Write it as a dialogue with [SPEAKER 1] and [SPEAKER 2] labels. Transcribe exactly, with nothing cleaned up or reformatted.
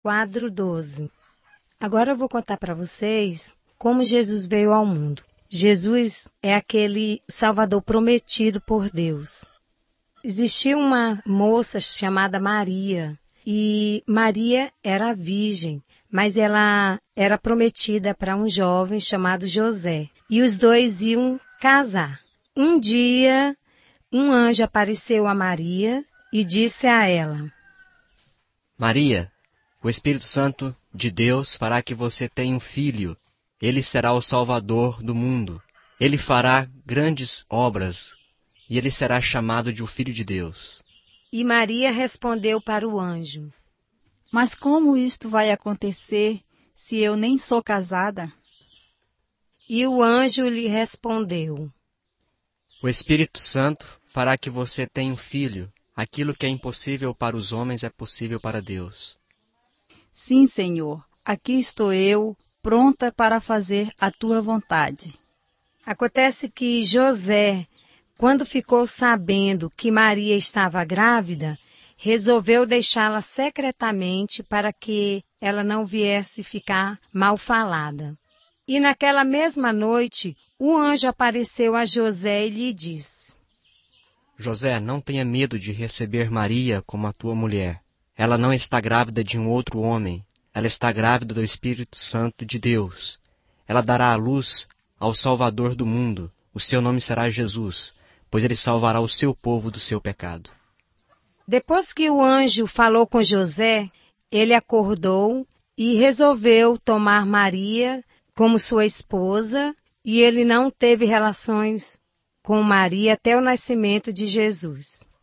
[SPEAKER 1] Quadro doze. Agora eu vou contar para vocês como Jesus veio ao mundo. Jesus é aquele Salvador prometido por Deus. Existia uma moça chamada Maria, e Maria era virgem, mas ela era prometida para um jovem chamado José, e os dois iam casar. Um dia, um anjo apareceu a Maria e disse a ela:
[SPEAKER 2] Maria, o Espírito Santo de Deus fará que você tenha um filho. Ele será o Salvador do mundo. Ele fará grandes obras e ele será chamado de o Filho de Deus.
[SPEAKER 1] E Maria respondeu para o anjo:
[SPEAKER 3] Mas como isto vai acontecer se eu nem sou casada?
[SPEAKER 1] E o anjo lhe respondeu:
[SPEAKER 2] O Espírito Santo fará que você tenha um filho. Aquilo que é impossível para os homens é possível para Deus.
[SPEAKER 3] Sim, Senhor, aqui estou eu, pronta para fazer a tua vontade.
[SPEAKER 1] Acontece que José, quando ficou sabendo que Maria estava grávida, resolveu deixá-la secretamente para que ela não viesse ficar mal falada. E naquela mesma noite, o anjo apareceu a José e lhe disse:
[SPEAKER 2] José, não tenha medo de receber Maria como a tua mulher. Ela não está grávida de um outro homem. Ela está grávida do Espírito Santo de Deus. Ela dará à luz ao Salvador do mundo. O seu nome será Jesus, pois ele salvará o seu povo do seu pecado.
[SPEAKER 1] Depois que o anjo falou com José, ele acordou e resolveu tomar Maria como sua esposa, e ele não teve relações com Maria até o nascimento de Jesus.